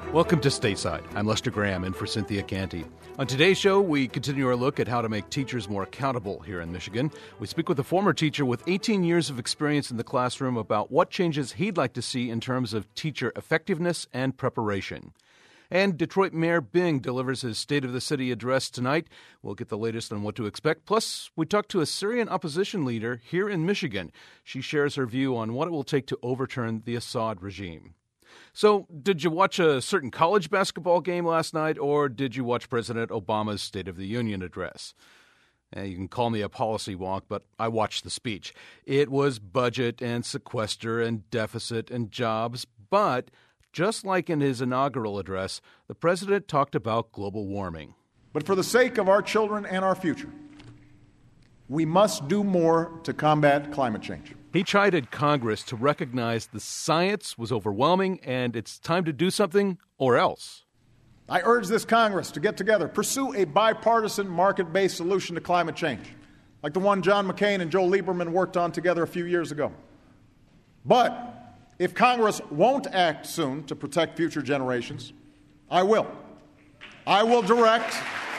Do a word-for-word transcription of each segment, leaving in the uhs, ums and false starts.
Welcome to Stateside. I'm Lester Graham in for Cynthia Canty. On today's show, we continue our look at how to make teachers more accountable here in Michigan. We speak with a former teacher with eighteen years of experience in the classroom about what changes he'd like to see in terms of teacher effectiveness and preparation. And Detroit Mayor Bing delivers his State of the City address tonight. We'll get the latest on what to expect. Plus, we talk to a Syrian opposition leader here in Michigan. She shares her view on what it will take to overturn the Assad regime. So, did you watch a certain college basketball game last night, or did you watch President Obama's State of the Union address? Uh, you can call me a policy wonk, but I watched the speech. It was budget and sequester and deficit and jobs, but just like in his inaugural address, the president talked about global warming. But for the sake of our children and our future, we must do more to combat climate change. He chided Congress to recognize the science was overwhelming and it's time to do something or else. I urge this Congress to get together, pursue a bipartisan market-based solution to climate change, like the one John McCain and Joe Lieberman worked on together a few years ago. But if Congress won't act soon to protect future generations, I will. I will direct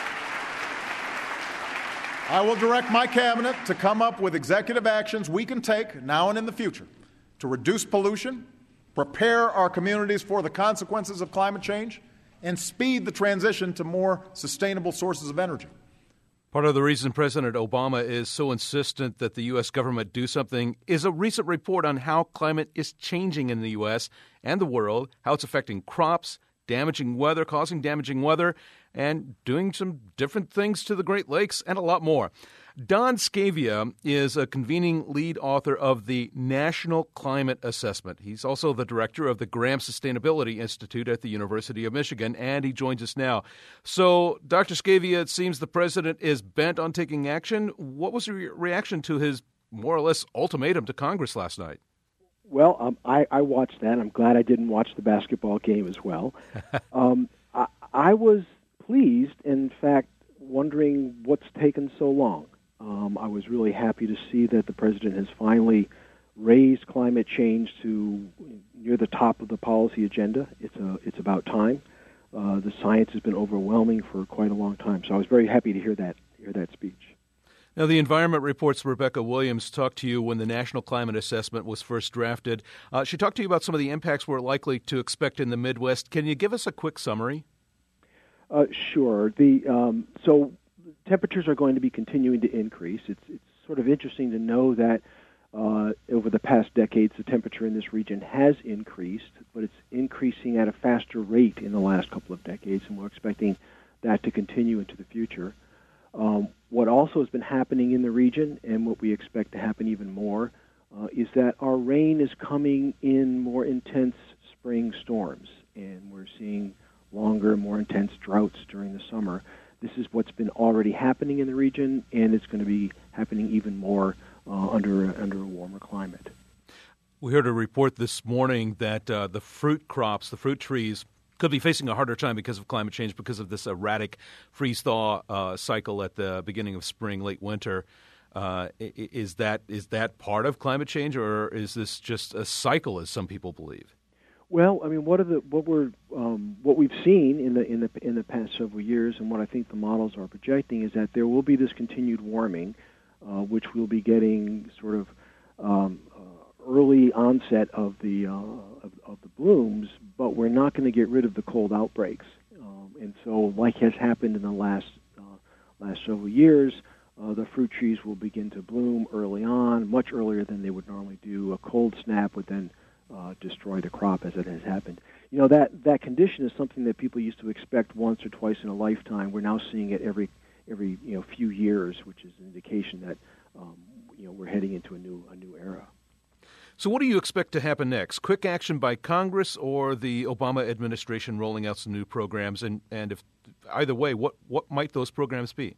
I will direct my cabinet to come up with executive actions we can take now and in the future to reduce pollution, prepare our communities for the consequences of climate change, and speed the transition to more sustainable sources of energy. Part of the reason President Obama is so insistent that the U S government do something is a recent report on how climate is changing in the U S and the world, how it's affecting crops, damaging weather, causing damaging weather, and doing some different things to the Great Lakes and a lot more. Don Scavia is a convening lead author of the National Climate Assessment. He's also the director of the Graham Sustainability Institute at the University of Michigan, and he joins us now. So, Doctor Scavia, it seems the president is bent on taking action. What was your reaction to his more or less ultimatum to Congress last night? Well, um, I, I watched that. I'm glad I didn't watch the basketball game as well. um, I, I was pleased, in fact, wondering what's taken so long. Um, I was really happy to see that the president has finally raised climate change to near the top of the policy agenda. It's a, it's about time. Uh, the science has been overwhelming for quite a long time, so I was very happy to hear that hear that speech. Now, the Environment Report's Rebecca Williams talked to you when the National Climate Assessment was first drafted. Uh, she talked to you about some of the impacts we're likely to expect in the Midwest. Can you give us a quick summary? Uh, sure. The um, so temperatures are going to be continuing to increase. It's it's sort of interesting to know that uh, over the past decades, the temperature in this region has increased, but it's increasing at a faster rate in the last couple of decades, and we're expecting that to continue into the future. Um, what also has been happening in the region, and what we expect to happen even more, uh, is that our rain is coming in more intense spring storms, and we're seeing longer, more intense droughts during the summer. This is what's been already happening in the region, and it's going to be happening even more uh, under a, under a warmer climate. We heard a report this morning that uh, the fruit crops, the fruit trees, could be facing a harder time because of climate change, because of this erratic freeze-thaw uh, cycle at the beginning of spring, late winter. Uh, is that is that part of climate change, or is this just a cycle, as some people believe? Well, I mean, what are the what we're um, what we've seen in the in the in the past several years, and what I think the models are projecting is that there will be this continued warming, uh, which we'll be getting sort of um, uh, early onset of the uh, of, of the blooms, but we're not going to get rid of the cold outbreaks, um, and so like has happened in the last uh, last several years, uh, the fruit trees will begin to bloom early on, much earlier than they would normally do. A cold snap would then Uh, destroy the crop, as it has happened. You know, that, that condition is something that people used to expect once or twice in a lifetime. We're now seeing it every every you know few years, which is an indication that um, you know we're heading into a new a new era. So, what do you expect to happen next? Quick action by Congress, or the Obama administration rolling out some new programs? And, and if either way, what what might those programs be?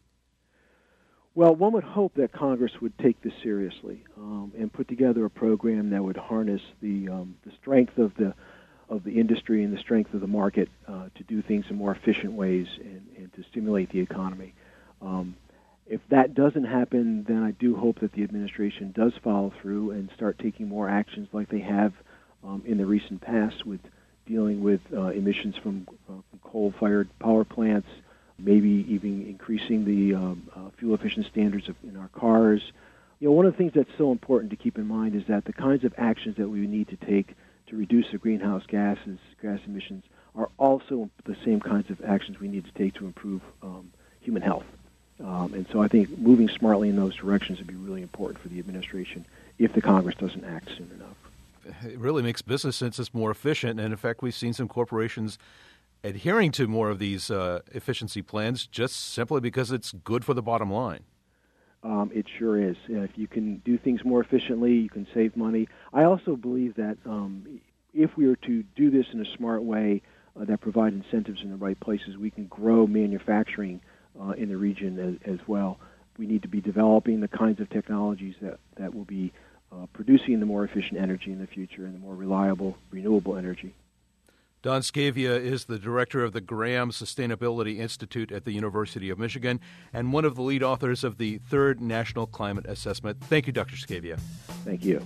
Well, one would hope that Congress would take this seriously um, and put together a program that would harness the um, the strength of the of the industry and the strength of the market uh, to do things in more efficient ways and, and to stimulate the economy. Um, if that doesn't happen, then I do hope that the administration does follow through and start taking more actions like they have um, in the recent past with dealing with uh, emissions from, uh, from coal-fired power plants, maybe even increasing the um, uh, fuel-efficient standards of, in our cars. You know, one of the things that's so important to keep in mind is that the kinds of actions that we need to take to reduce the greenhouse gases, gas emissions, are also the same kinds of actions we need to take to improve um, human health. Um, and so I think moving smartly in those directions would be really important for the administration if the Congress doesn't act soon enough. It really makes business sense. It's more efficient. And in fact, we've seen some corporations adhering to more of these uh, efficiency plans just simply because it's good for the bottom line. Um, it sure is. If you can do things more efficiently, you can save money. I also believe that um, if we are to do this in a smart way uh, that provide incentives in the right places, we can grow manufacturing uh, in the region as, as well. We need to be developing the kinds of technologies that, that will be uh, producing the more efficient energy in the future and the more reliable, renewable energy. Don Scavia is the director of the Graham Sustainability Institute at the University of Michigan and one of the lead authors of the third National Climate Assessment. Thank you, Doctor Scavia. Thank you.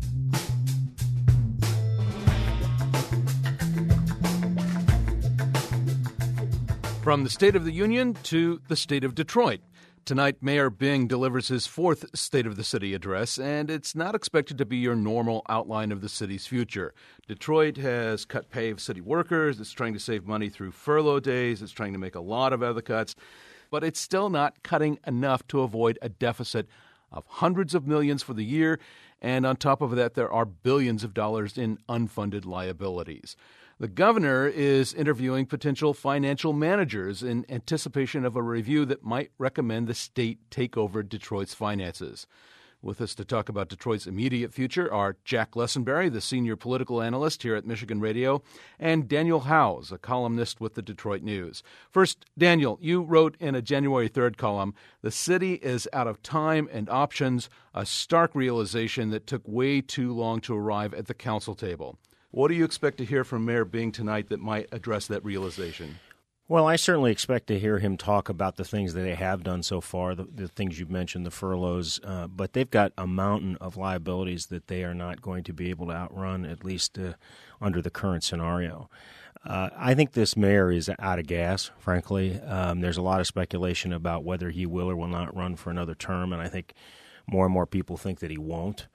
From the State of the Union to the state of Detroit. Tonight, Mayor Bing delivers his fourth State of the City address, and it's not expected to be your normal outline of the city's future. Detroit has cut pay of city workers. It's trying to save money through furlough days. It's trying to make a lot of other cuts. But it's still not cutting enough to avoid a deficit of hundreds of millions for the year. And on top of that, there are billions of dollars in unfunded liabilities. The governor is interviewing potential financial managers in anticipation of a review that might recommend the state take over Detroit's finances. With us to talk about Detroit's immediate future are Jack Lessenberry, the senior political analyst here at Michigan Radio, and Daniel Howes, a columnist with the Detroit News. First, Daniel, you wrote in a January third column, "The city is out of time and options, a stark realization that took way too long to arrive at the council table." What do you expect to hear from Mayor Bing tonight that might address that realization? Well, I certainly expect to hear him talk about the things that they have done so far, the, the things you've mentioned, the furloughs, uh, but they've got a mountain of liabilities that they are not going to be able to outrun, at least uh, under the current scenario. Uh, I think this mayor is out of gas, frankly. Um, there's a lot of speculation about whether he will or will not run for another term, and I think more and more people think that he won't.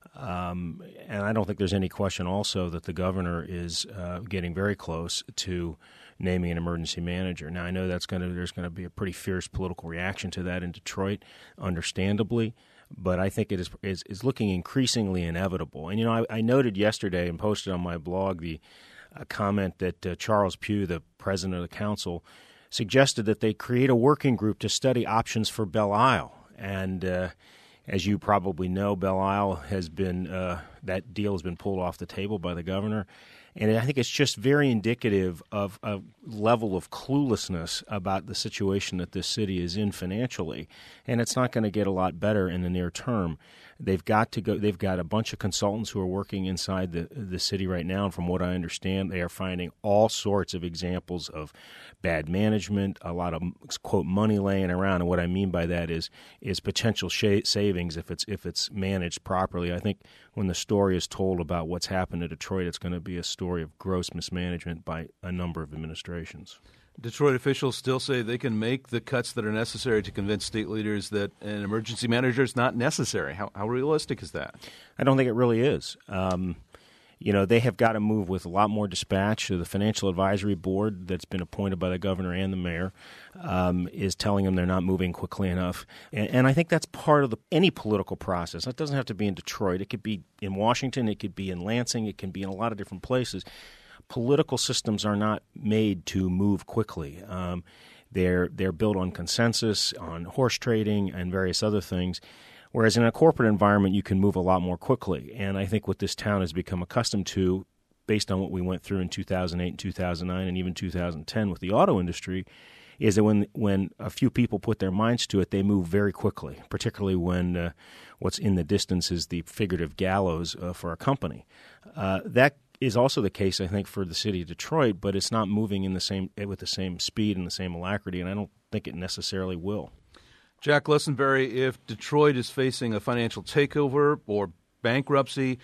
Um, and I don't think there's any question also that the governor is uh, getting very close to naming an emergency manager. Now, I know that's going to there's going to be a pretty fierce political reaction to that in Detroit, understandably, but I think it is is, is looking increasingly inevitable. And, you know, I, I noted yesterday and posted on my blog the uh, comment that uh, Charles Pugh, the president of the council, suggested that they create a working group to study options for Belle Isle. And uh as you probably know, Belle Isle has been uh, that deal has been pulled off the table by the governor, and I think it's just very indicative of a level of cluelessness about the situation that this city is in financially, and it's not going to get a lot better in the near term. They've got to go. They've got a bunch of consultants who are working inside the the city right now, and from what I understand, they are finding all sorts of examples of bad management, a lot of quote money laying around. And what I mean by that is is potential sh- savings if it's if it's managed properly. I think when the story is told about what's happened to Detroit, it's going to be a story of gross mismanagement by a number of administrations. Detroit officials still say they can make the cuts that are necessary to convince state leaders that an emergency manager is not necessary. How, how realistic is that? I don't think it really is. Um, you know, they have got to move with a lot more dispatch. The Financial Advisory Board that's been appointed by the governor and the mayor um, is telling them they're not moving quickly enough. And, and I think that's part of the, any political process. It doesn't have to be in Detroit. It could be in Washington. It could be in Lansing. It can be in a lot of different places. Political systems are not made to move quickly. Um, they're they're built on consensus, on horse trading, and various other things. Whereas in a corporate environment, you can move a lot more quickly. And I think what this town has become accustomed to, based on what we went through in two thousand eight and two thousand nine and even two thousand ten with the auto industry, is that when when a few people put their minds to it, they move very quickly, particularly when uh, what's in the distance is the figurative gallows uh, for a company. Uh, that is also the case, I think, for the city of Detroit, but it's not moving in the same with the same speed and the same alacrity, and I don't think it necessarily will. Jack Lessenberry, if Detroit is facing a financial takeover or bankruptcy,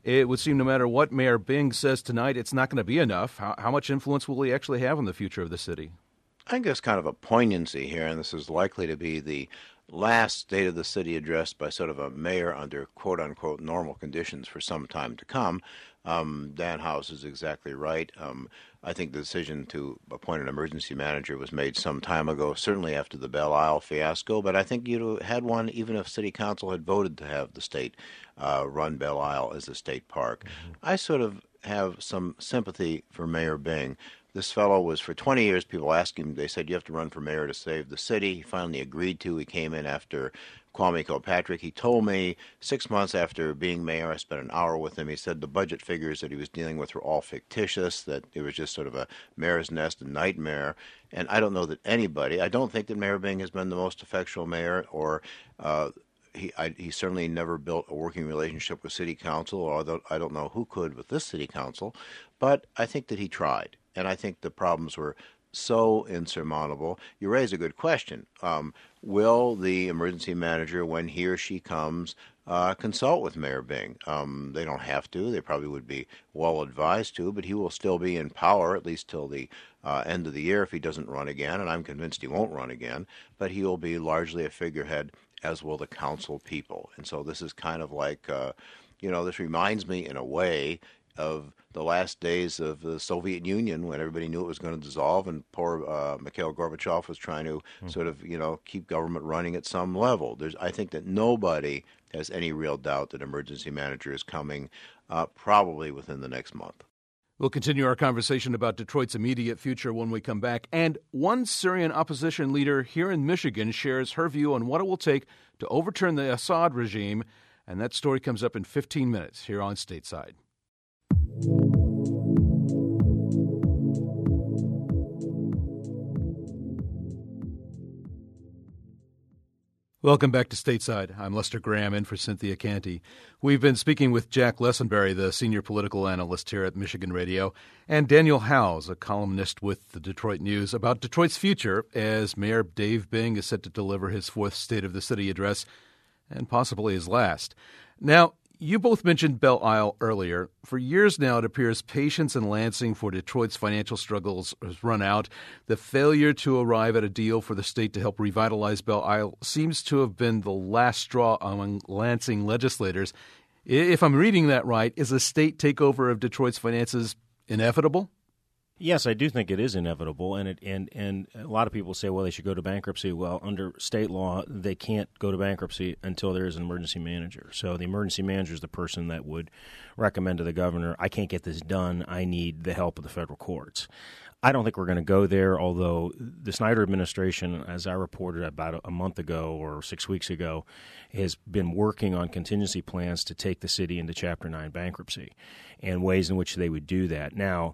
it would seem no matter what Mayor Bing says tonight, it's not going to be enough. How, how much influence will he actually have on the future of the city? I think there's kind of a poignancy here, and this is likely to be the last State of the City address by sort of a mayor under quote-unquote normal conditions for some time to come. Um, Dan House is exactly right. Um, I think the decision to appoint an emergency manager was made some time ago, certainly after the Belle Isle fiasco, but I think you'd have had one even if City Council had voted to have the state uh, run Belle Isle as a state park. Mm-hmm. I sort of have some sympathy for Mayor Bing. This fellow was, for twenty years, people asked him, they said, you have to run for mayor to save the city. He finally agreed to. He came in after Kwame Kilpatrick. He told me six months after being mayor, I spent an hour with him. He said the budget figures that he was dealing with were all fictitious, that it was just sort of a mayor's nest, a nightmare. And I don't know that anybody, I don't think that Mayor Bing has been the most effectual mayor, or uh, he, I, he certainly never built a working relationship with City Council, although I don't know who could with this City Council. But I think that he tried. And I think the problems were so insurmountable. You raise a good question. Um, will the emergency manager, when he or she comes, uh, consult with Mayor Bing? Um, they don't have to. They probably would be well advised to, but he will still be in power, at least till the uh, end of the year if he doesn't run again, and I'm convinced he won't run again. But he will be largely a figurehead, as will the council people. And so this is kind of like, uh, you know, this reminds me in a way of the last days of the Soviet Union when everybody knew it was going to dissolve, and poor uh, Mikhail Gorbachev was trying to mm. sort of, you know, keep government running at some level. There's, I think that nobody has any real doubt that emergency manager is coming uh, probably within the next month. We'll continue our conversation about Detroit's immediate future when we come back. And one Syrian opposition leader here in Michigan shares her view on what it will take to overturn the Assad regime. And that story comes up in fifteen minutes here on Stateside. Welcome back to Stateside. I'm Lester Graham, in for Cynthia Canty. We've been speaking with Jack Lessenberry, the senior political analyst here at Michigan Radio, and Daniel Howes, a columnist with the Detroit News, about Detroit's future as Mayor Dave Bing is set to deliver his fourth State of the City address, and possibly his last. Now, you both mentioned Belle Isle earlier. For years now, it appears patience in Lansing for Detroit's financial struggles has run out. The failure to arrive at a deal for the state to help revitalize Belle Isle seems to have been the last straw among Lansing legislators. If I'm reading that right, is a state takeover of Detroit's finances inevitable? Yes, I do think it is inevitable, and it and, and a lot of people say, well, they should go to bankruptcy. Well, under state law, they can't go to bankruptcy until there is an emergency manager. So the emergency manager is the person that would recommend to the governor, I can't get this done. I need the help of the federal courts. I don't think we're going to go there, although the Snyder administration, as I reported about a month ago or six weeks ago, has been working on contingency plans to take the city into Chapter nine bankruptcy and ways in which they would do that. Now,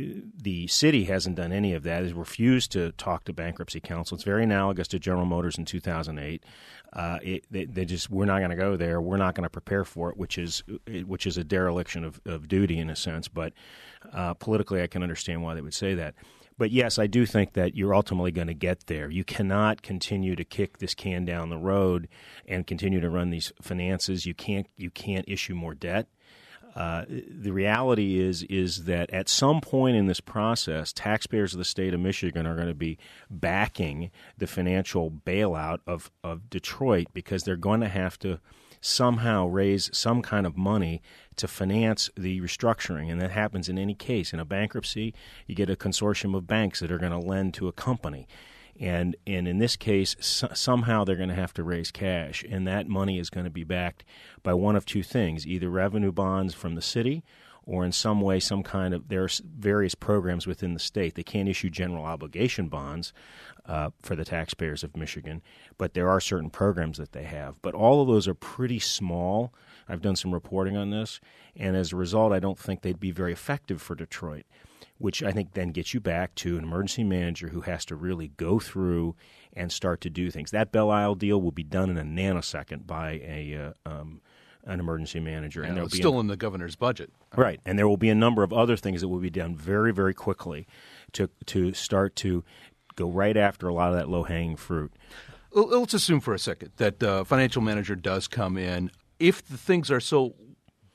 the city hasn't done any of that. It's refused to talk to bankruptcy counsel. It's very analogous to General Motors in two thousand eight. Uh, it, they, they just, we're not going to go there. We're not going to prepare for it, which is which is a dereliction of, of duty in a sense. But uh, politically, I can understand why they would say that. But yes, I do think that you're ultimately going to get there. You cannot continue to kick this can down the road and continue to run these finances. You can't you can't issue more debt. Uh, the reality is is that at some point in this process, taxpayers of the state of Michigan are going to be backing the financial bailout of, of Detroit because they're going to have to somehow raise some kind of money to finance the restructuring. And that happens in any case. In a bankruptcy, you get a consortium of banks that are going to lend to a company. And and in this case, so, somehow they're going to have to raise cash, and that money is going to be backed by one of two things, either revenue bonds from the city or in some way some kind of – there are various programs within the state. They can't issue general obligation bonds uh, for the taxpayers of Michigan, but there are certain programs that they have. But all of those are pretty small. I've done some reporting on this, and as a result, I don't think they'd be very effective for Detroit, which I think then gets you back to an emergency manager who has to really go through and start to do things. That Belle Isle deal will be done in a nanosecond by a uh, um, an emergency manager. Yeah, and it's still a, in the governor's budget. Right, and there will be a number of other things that will be done very, very quickly to to start to go right after a lot of that low-hanging fruit. Let's assume for a second that uh, financial manager does come in. If the things are so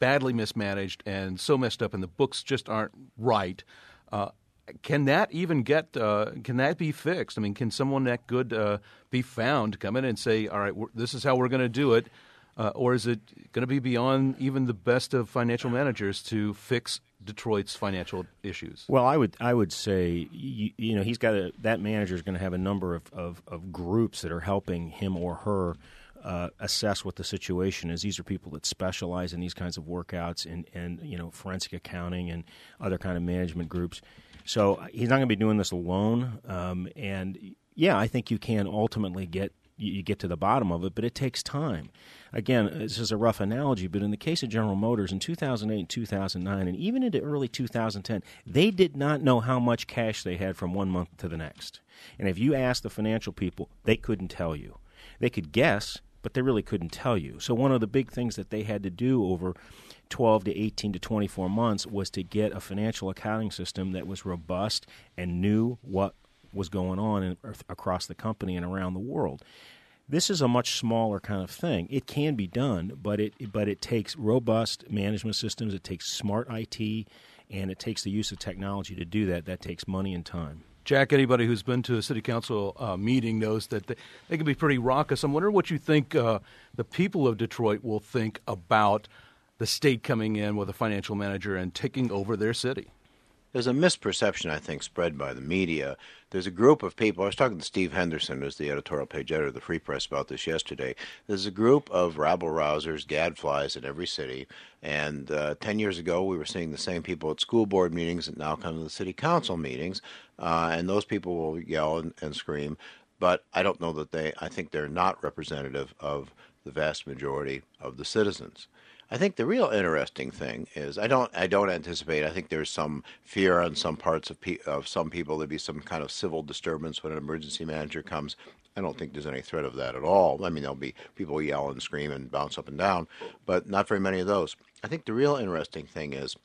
badly mismanaged and so messed up, and the books just aren't right. Uh, can that even get? Uh, can that be fixed? I mean, can someone that good uh, be found to come in and say, "All right, we're, this is how we're going to do it," uh, or is it going to be beyond even the best of financial managers to fix Detroit's financial issues? Well, I would I would say you, you know he's got a, that manager is going to have a number of, of, of groups that are helping him or her uh, assess what the situation is. These are people that specialize in these kinds of workouts and, and you know forensic accounting and other kind of management groups. So he's not going to be doing this alone. Um, and yeah, I think you can ultimately get you get to the bottom of it, but it takes time. Again, this is a rough analogy, but in the case of General Motors in two thousand eight and two thousand nine, and even into early two thousand ten, they did not know how much cash they had from one month to the next. And if you asked the financial people, they couldn't tell you. They could guess, but they really couldn't tell you. So one of the big things that they had to do over twelve to eighteen to twenty-four months was to get a financial accounting system that was robust and knew what was going on in, across the company and around the world. This is a much smaller kind of thing. It can be done, but it but it takes robust management systems, it takes smart I T, and it takes the use of technology to do that. That takes money and time. Jack, anybody who's been to a city council uh, meeting knows that they, they can be pretty raucous. I'm wondering what you think uh, the people of Detroit will think about the state coming in with a financial manager and taking over their city. There's a misperception, I think, spread by the media. There's a group of people. I was talking to Steve Henderson, who's the editorial page editor of the Free Press, about this yesterday. There's a group of rabble-rousers, gadflies in every city. And uh, ten years ago, we were seeing the same people at school board meetings that now come to the city council meetings. Uh, and those people will yell and, and scream. But I don't know that they, I think they're not representative of the vast majority of the citizens. I think the real interesting thing is I don't I don't anticipate. I think there's some fear on some parts of pe- of some people there'd be some kind of civil disturbance when an emergency manager comes. I don't think there's any threat of that at all. I mean, there'll be people yell and scream and bounce up and down, but not very many of those. I think the real interesting thing is,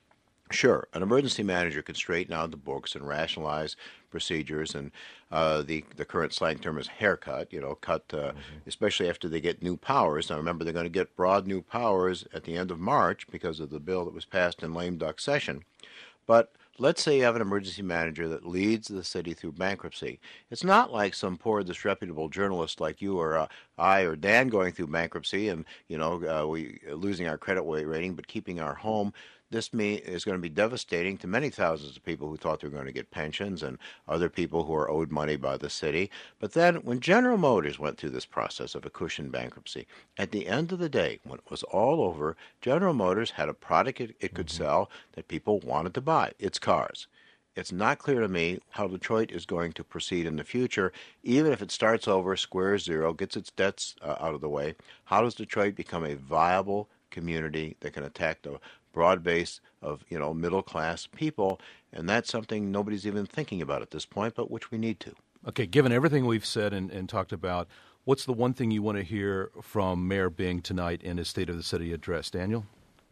sure, an emergency manager can straighten out the books and rationalize procedures, and uh, the the current slang term is haircut, you know, cut, uh, mm-hmm. especially after they get new powers. Now, remember, they're going to get broad new powers at the end of March because of the bill that was passed in lame duck session. But let's say you have an emergency manager that leads the city through bankruptcy. It's not like some poor, disreputable journalist like you or uh, I or Dan going through bankruptcy and, you know, uh, we losing our credit rating but keeping our home. This may, is going to be devastating to many thousands of people who thought they were going to get pensions and other people who are owed money by the city. But then when General Motors went through this process of a cushioned bankruptcy, at the end of the day, when it was all over, General Motors had a product it, it could sell that people wanted to buy, its cars. It's not clear to me how Detroit is going to proceed in the future, even if it starts over square zero, gets its debts uh, out of the way. How does Detroit become a viable community that can attack the broad base of, you know, middle-class people? And that's something nobody's even thinking about at this point, but which we need to. Okay, given everything we've said and, and talked about, what's the one thing you want to hear from Mayor Bing tonight in his State of the City address? Daniel?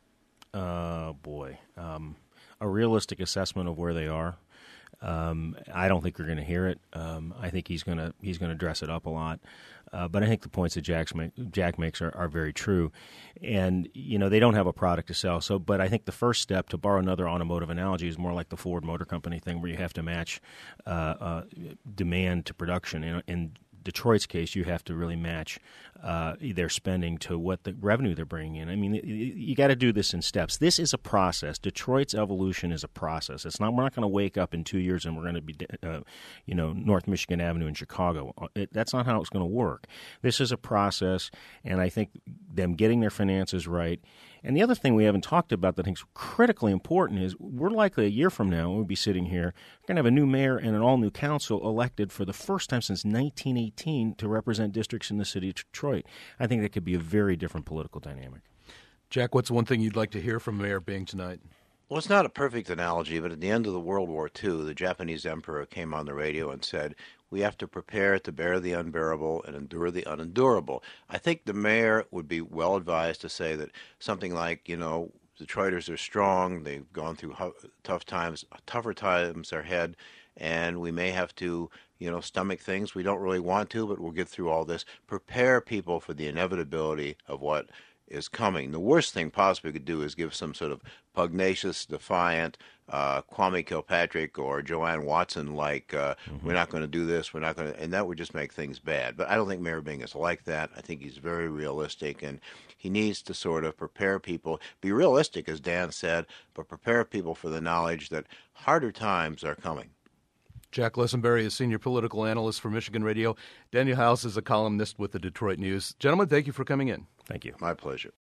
Uh, boy. Um, a realistic assessment of where they are. Um, I don't think we're going to hear it. Um, I think he's going to he's going to dress it up a lot. Uh, but I think the points that Jack's make, Jack makes are, are very true. And, you know, they don't have a product to sell. So, but I think the first step, to borrow another automotive analogy, is more like the Ford Motor Company thing where you have to match uh, uh, demand to production. In, in Detroit's case, you have to really match uh, their spending to what the revenue they're bringing in. I mean, you, you got to do this in steps. This is a process. Detroit's evolution is a process. It's not. We're not going to wake up in two years and we're going to be, uh, you know, North Michigan Avenue in Chicago. It, that's not how it's going to work. This is a process, and I think them getting their finances right. And the other thing we haven't talked about that I think is critically important is we're likely a year from now, we'll be sitting here, we're going to have a new mayor and an all-new council elected for the first time since nineteen eighteen to represent districts in the city of Detroit. I think that could be a very different political dynamic. Jack, what's one thing you'd like to hear from Mayor Bing tonight? Well, it's not a perfect analogy, but at the end of the World War Two, the Japanese emperor came on the radio and said, we have to prepare to bear the unbearable and endure the unendurable. I think the mayor would be well advised to say that something like, you know, Detroiters are strong, they've gone through hu- tough times, tougher times are ahead, and we may have to, you know, stomach things we don't really want to, but we'll get through all this. Prepare people for the inevitability of what is coming. The worst thing possibly could do is give some sort of pugnacious, defiant, uh, Kwame Kilpatrick or Joanne Watson like, uh, mm-hmm. we're not going to do this, we're not going to, and that would just make things bad. But I don't think Mayor Bing is like that. I think he's very realistic, and he needs to sort of prepare people, be realistic, as Dan said, but prepare people for the knowledge that harder times are coming. Jack Lessenberry is senior political analyst for Michigan Radio. Daniel House is a columnist with the Detroit News. Gentlemen, thank you for coming in. Thank you. My pleasure.